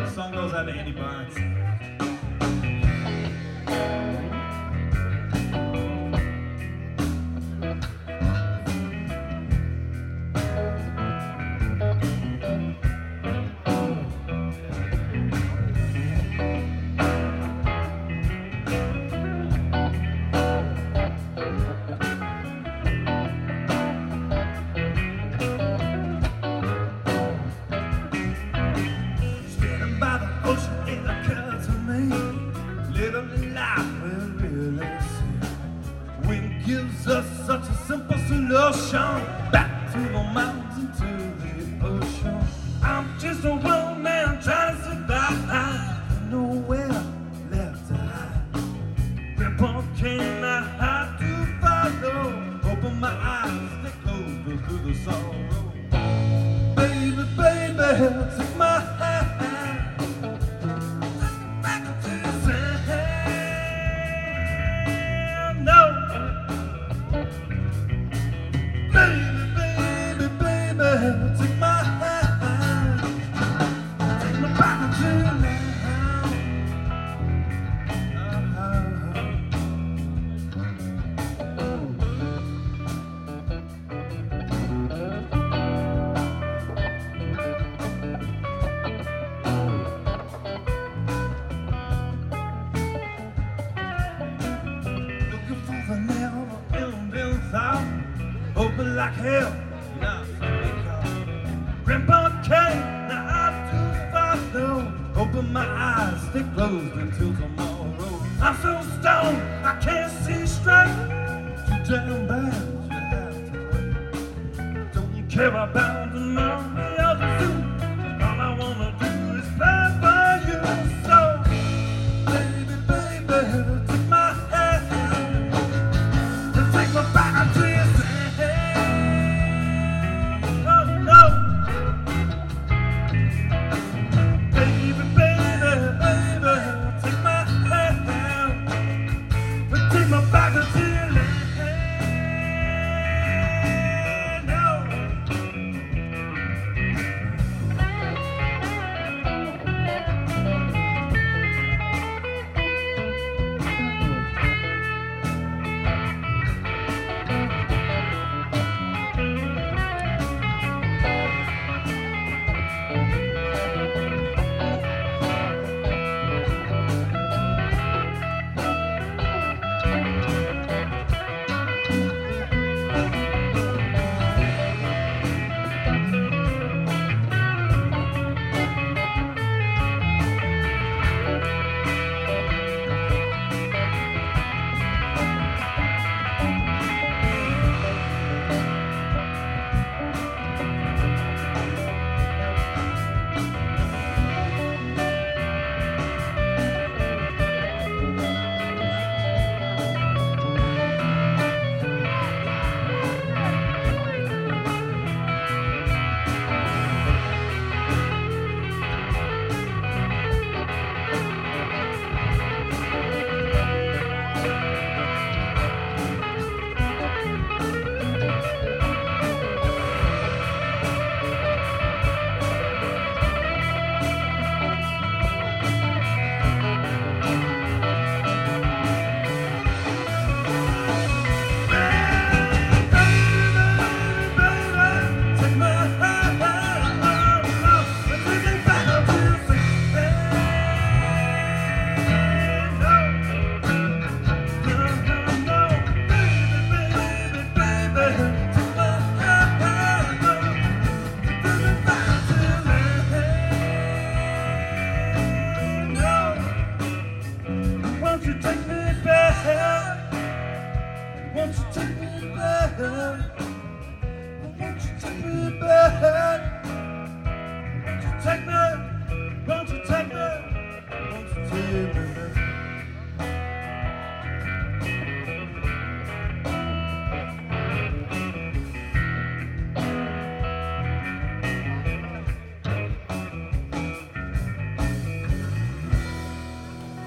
This song goes out to Andy Barnes. Gives us such a simple solution. Back to the mountains and to the ocean. I'm just a one man trying to survive. Nowhere left to hide. Grandpa, can I have to follow? Open my eyes, they close through the sorrow. Baby, baby, take my hand. Take my hand, take me back to now. Looking for the never-ending thought, hoping like hell. Grandpa came, now I'm too far now. Open my eyes, stay closed until tomorrow. I'm so stoned, I can't see straight. Too damn bad, you have to wait. Don't care about